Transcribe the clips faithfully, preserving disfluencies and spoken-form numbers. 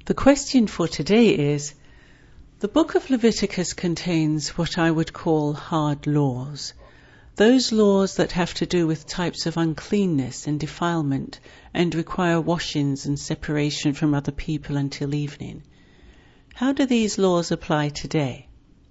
The question for today is, the book of Leviticus contains what I would call hard laws. Those laws that have to do with types of uncleanness and defilement and require washings and separation from other people until evening. How do these laws apply today?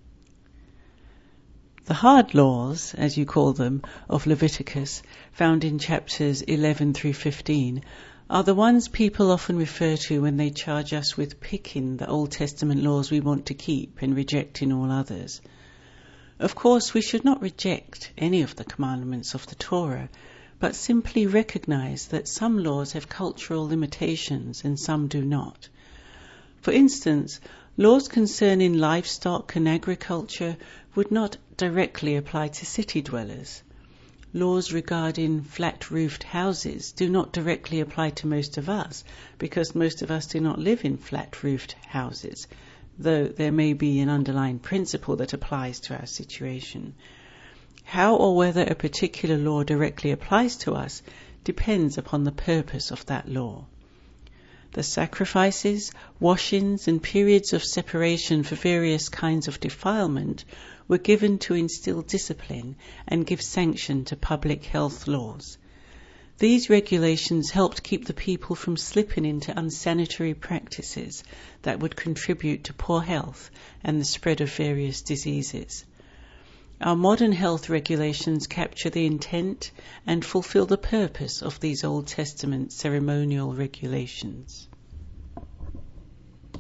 The hard laws, as you call them, of Leviticus, found in chapters eleven through fifteen, are the ones people often refer to when they charge us with picking the Old Testament laws we want to keep and rejecting all others. Of course, we should not reject any of the commandments of the Torah, but simply recognize that some laws have cultural limitations and some do not. For instance, laws concerning livestock and agriculture would not directly apply to city dwellers. Laws regarding flat-roofed houses do not directly apply to most of us, because most of us do not live in flat-roofed houses, though there may be an underlying principle that applies to our situation. How or whether a particular law directly applies to us depends upon the purpose of that law. The sacrifices, washings, and periods of separation for various kinds of defilement were given to instill discipline and give sanction to public health laws. These regulations helped keep the people from slipping into unsanitary practices that would contribute to poor health and the spread of various diseases. Our modern health regulations capture the intent and fulfill the purpose of these Old Testament ceremonial regulations.